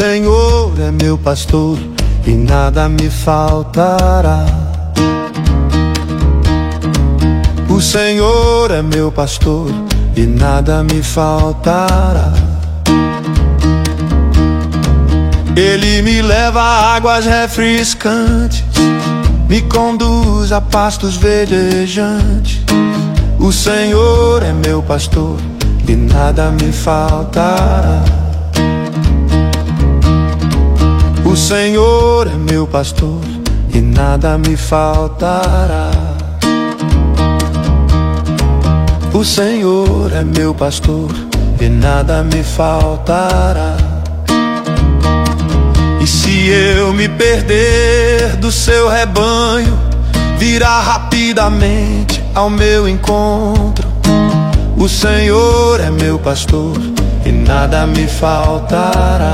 Senhor é meu pastor e nada me faltará. O Senhor é meu pastor e nada me faltará. Ele me leva a águas refrescantes, me conduz a pastos verdejantes. O Senhor é meu pastor e nada me faltará. O Senhor é meu pastor e nada me faltará. O Senhor é meu pastor e nada me faltará. E se eu me perder do seu rebanho, virá rapidamente ao meu encontro. O Senhor é meu pastor e nada me faltará.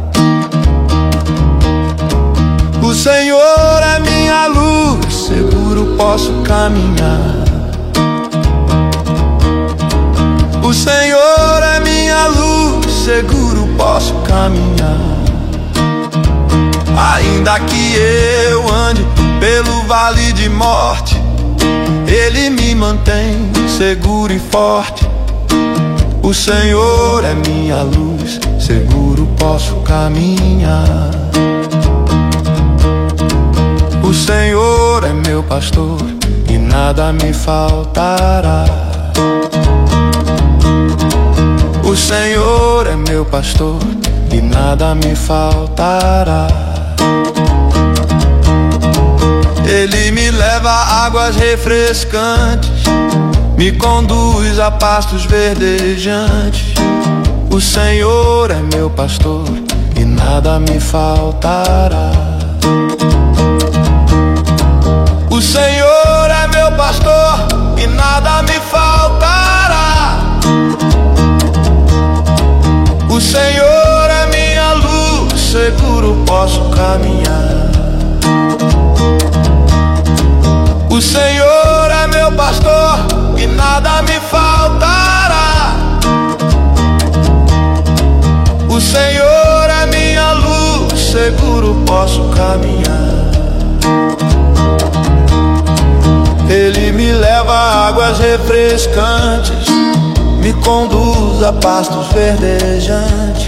O Senhor é minha luz, seguro posso caminhar. O Senhor é minha luz, seguro posso caminhar. Ainda que eu ande pelo vale de morte, Ele me mantém seguro e forte. O Senhor é minha luz, seguro posso caminhar. O Senhor é meu pastor e nada me faltará. O Senhor é meu pastor e nada me faltará. Ele me leva a águas refrescantes, me conduz a pastos verdejantes. O Senhor é meu pastor e nada me faltará. O Senhor é meu pastor e nada me faltará. O Senhor é minha luz, seguro posso caminhar. O Senhor é meu pastor e nada me faltará. O Senhor é minha luz, seguro posso caminhar. Ele me leva a águas refrescantes, me conduz a pastos verdejantes.